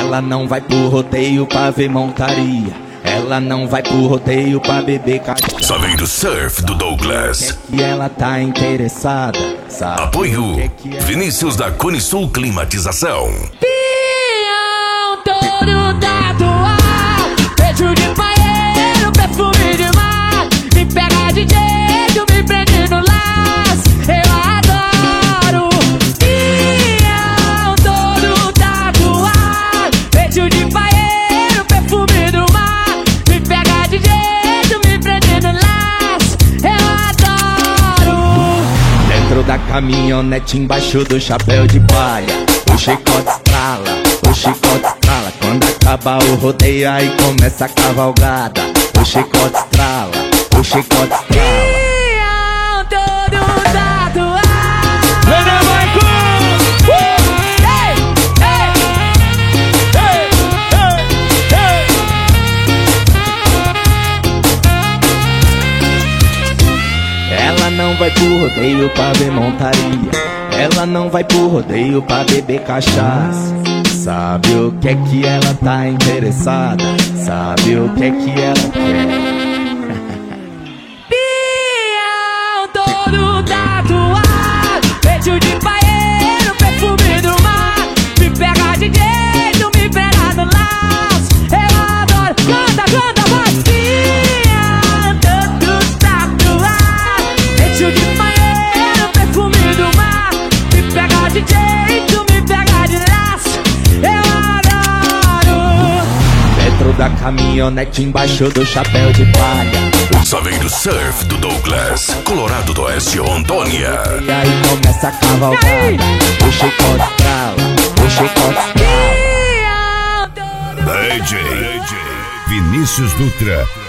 Ela não vai pro rodeio pra ver montaria. Ela não vai pro rodeio pra beber cachaça. Só vem do surf do Douglas. E ela tá interessada, sabe? Apoio Vinícius da Cone Sul Climatização. Pião todo tatuado, beijo de paeiro, perfume de mar. Me pega de jeito, me prende no laço, eu adoro. Pião todo tatuado, beijo de paeiro, perfume do mar. Me pega de jeito, me prende no laço, eu adoro. Dentro da caminhonete, embaixo do chapéu de palha, o chicote estrala, o chicote estrala. Quando acaba o rodeio, aí começa a cavalgada. O chicote estrala, o chicote estrala. Pião todo tatuado. Ela não vai pro rodeio pra ver montaria. Ela não vai pro rodeio pra beber cachaça. Sabe o que ela tá interessada? Sabe o que ela quer? Pião todo tatuado, beijo de paeiro, perfume do mar. Me pega de jeito, me pega no laço, eu adoro. Canta, canta, vai. Pião todo tatuado, beijo de paeiro, perfume do mar. Me pega de jeito, me pega de laço, eu adoro. Dentro da caminhonete, embaixo do chapéu de palha. Só vem do surf do Douglas. Colorado do Oeste, Rondônia. E aí começa a cavalgada. O chicote estrala, o chicote estrala. DJ Vinícius Dutra.